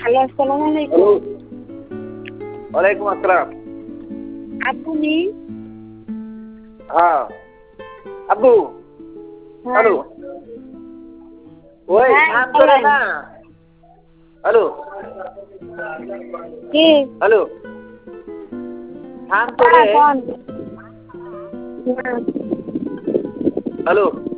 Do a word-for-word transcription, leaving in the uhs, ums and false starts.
Hello, আসসালামু আলাইকুম। ওয়ালাইকুম আসসালাম। আপনি? হ্যাঁ আব্বু। হ্যাঁ। হ্যালো। ওই হ্যাঁ, ধান করে বলেন। না। হ্যালো। কি? হ্যালো। ধান হ্যাঁ, করে। কোন? হুম। হ্যালো।